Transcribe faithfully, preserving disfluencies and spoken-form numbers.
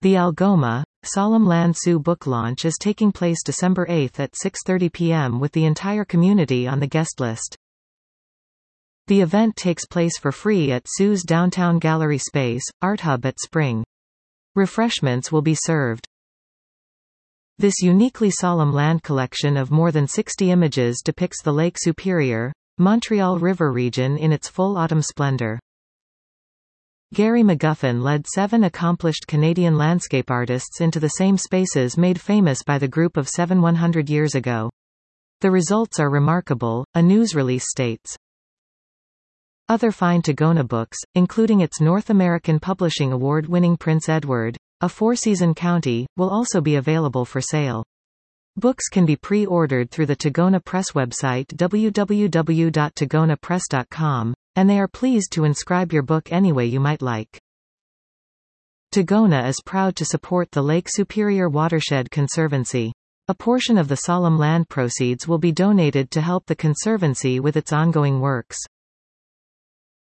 The Algoma, Solemn Land Sioux book launch is taking place December eighth at six thirty p m with the entire community on the guest list. The event takes place for free at Sioux's downtown gallery space, Art Hub at Spring. Refreshments will be served. This uniquely solemn land collection of more than sixty images depicts the Lake Superior, Montreal River region in its full autumn splendor. Gary McGuffin led seven accomplished Canadian landscape artists into the same spaces made famous by the group of seven one hundred years ago. The results are remarkable, a news release states. Other fine Tagona books, including its North American Publishing Award-winning Prince Edward, A Four-Season County, will also be available for sale. Books can be pre-ordered through the Tagona Press website w w w dot tagona press dot com, and they are pleased to inscribe your book any way you might like. Tagona is proud to support the Lake Superior Watershed Conservancy. A portion of the solemn land proceeds will be donated to help the Conservancy with its ongoing works.